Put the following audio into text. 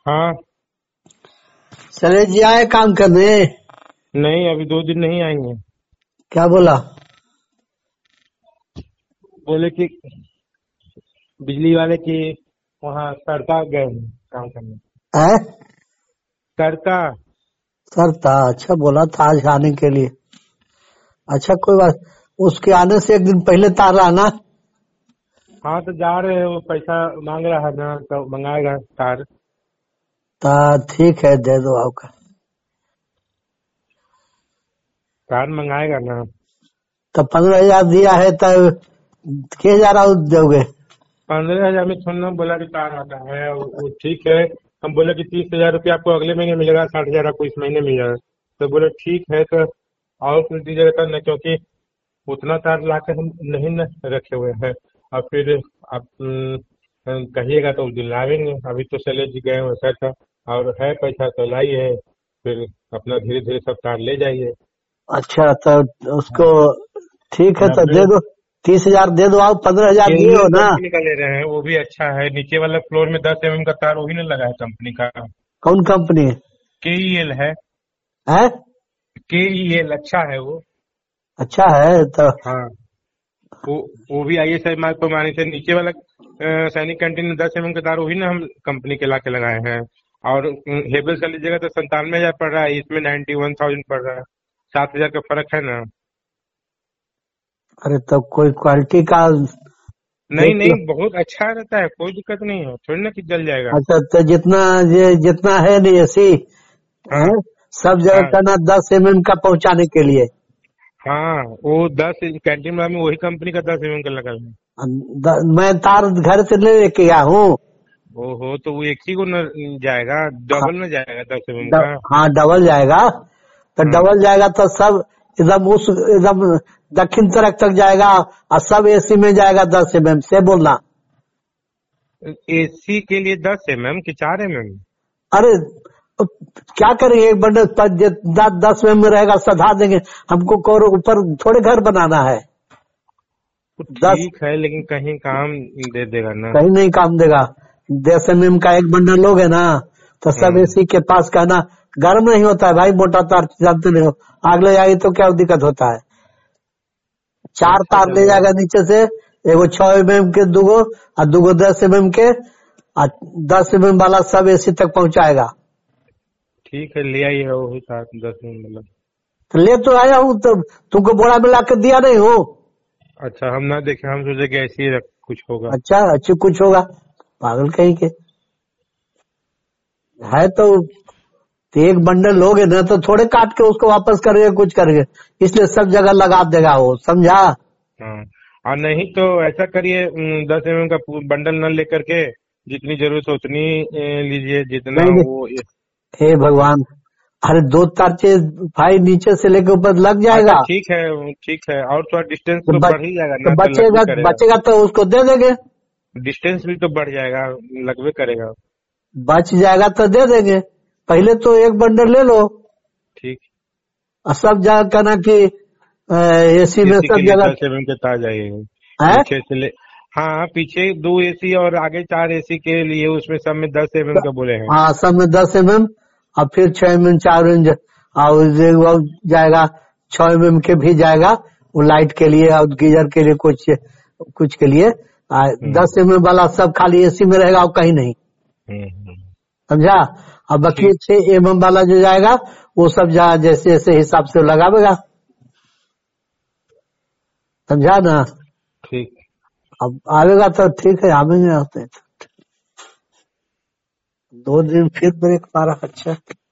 हाँ। चले जी आए काम करने। नहीं, अभी 2 दिन नहीं आएंगे। क्या बोला? बोले कि बिजली वाले की वहाँ सरता गए हैं काम करने। है सरता। सर था, अच्छा बोला था आज आने के लिए। अच्छा कोई बात, उसके आने से एक दिन पहले तार आना। हाँ, तो जा रहे हैं, वो पैसा मांग रहा है ना, तो मंगाएगा तार। ता ठीक है, दे दो आपका। तार मंगाएगा ना। तो 15,000 दिया है तब के हजार और दोगे? 15,000 में थोड़ा ना बोला कि तार आता है, वो ठीक है। हम बोले कि 30,000 रुपया आपको अगले महीने मिलेगा, 60,000 आपको इस महीने मिल जाएगा। तो बोले ठीक है, तो और कुछ दीजिएगा तब ना, क्योंकि उतना तार ला के हम नहीं न रखे हुए हैं। और फिर आप कहिएगा तो उस दिन लावेंगे। अभी तो चले जी गए वैसा था, और है पैसा तो लाइए, फिर अपना धीरे धीरे सब तार ले जाइए। अच्छा तो उसको ठीक है, तो 90 दे दो। 30,000 दे दो, आप 15,000 दिए हो केईएल ना? कंपनी का ले रहे हैं, वो भी अच्छा है। नीचे वाला फ्लोर में 10 mm का तार वही ना लगा है कंपनी का। कौन कंपनी है? केईएल है। है? केईएल अच्छा है वो। अच्छा है तो। हाँ, वो वो भी ISI मार्क पर माने थे। नीचे वाला सैनिक कैंटीन में 10 mm का तार वही ना हम कंपनी के ला के लगाए हैं। और हेवेल्स का लीजिएगा तो 97,000 पड़ रहा है, इसमें 91,000 पड़ रहा है। 7,000 का फर्क है ना। अरे तो कोई क्वालिटी का नहीं देख लो। नहीं, बहुत अच्छा रहता है, कोई दिक्कत नहीं है, थोड़ी ना कि जल जाएगा। अच्छा तो जितना ये जितना है नहीं एसी है, हाँ सब जगह हाँ करना 10 mm का पहुंचाने के लिए। हाँ, वो 10 कैंटीन में वही कंपनी का 10 mm का लगा है। मैं तार घर से ले लेके गया हूँ। ओहो, तो वो एक ही को न जाएगा, हाँ, डबल में जाएगा 10 mm का। हाँ डबल जाएगा। तो हाँ, डबल जाएगा तो सब एकदम उस एकदम दक्षिण तरफ तक जाएगा, और सब एसी में जाएगा 10 mm से बोलना। AC के लिए 10 mm कि 4 mm? अरे क्या करेंगे, एक बंडल 10 mm रहेगा, सधा देंगे। हमको और ऊपर थोड़े घर बनाना है। तो 10 ठीक है, लेकिन कहीं काम दे देगा ना। कहीं नहीं काम देगा। 10 mm का एक बंडल लोगे ना, तो सब हम्म। एसी के पास कहना। गर्म नहीं होता है भाई, मोटा तार जानते नहीं हो, आग ले जाएगी तो क्या दिक्कत होता है। 4 अच्छा, तार ले चलो। जाएगा नीचे से, एगो 6 mm के दूगो, और दूगो 10 mm के, और 10 mm वाला सब एसी तक पहुंचाएगा। ठीक है, ले आइए वही 7-10 mm मतलब। तो ले तो आया हूँ, तो तुमको बोरा में ला के दिया नहीं हो। अच्छा, हम ना देखे, हम सोचे कि ऐसे ही कुछ होगा। अच्छा अच्छी कुछ होगा, पागल कहीं के है तो। एक बंडल लोगे ना तो थोड़े काट के उसको वापस करेंगे, कुछ करेंगे। इसलिए सब जगह लगा देगा वो, समझा? हाँ, और नहीं तो ऐसा करिए, 10 mm का बंडल न लेकर के जितनी जरूरत हो उतनी लीजिए, जितना नहीं वो। हे भगवान, अरे 2 तार भाई नीचे से लेके ऊपर लग अच्छा, जाएगा। ठीक है, ठीक है, और थोड़ा डिस्टेंस तो, तो बच, बढ़ ही जाएगा तो ना, तो लगवे बचेगा करेगा। बचेगा तो उसको दे देंगे। डिस्टेंस भी तो बढ़ जाएगा, लगवे करेगा। बच जाएगा तो दे देंगे। पहले तो एक बंडल ले लो, ठीक। और सब जगह कहना कि एसी में AC के सब लिए जगह 10 mm के तार जाएगा। है। पीछे से ले। हाँ, पीछे 2 AC और आगे 4 AC के लिए, उसमें सब में 10 mm का बोले हैं। हाँ सब में 10 mm, और फिर 6 mm 4 mm, और वो जाएगा 6 mm के भी जाएगा। वो लाइट के लिए और गीजर के लिए, कुछ कुछ के लिए। हम्म 10 mm वाला सब खाली एसी में रहेगा और कहीं नहीं, हम्म। समझा? और बाकी ठीक। 6 mm वाला जो जाएगा, वो सब जैसे जैसे हिसाब से लगावेगा, समझा ना? ठीक। अब आवेगा तो ठीक है, आवेंगे होते 2 दिन फिर ब्रेक मारा। अच्छा।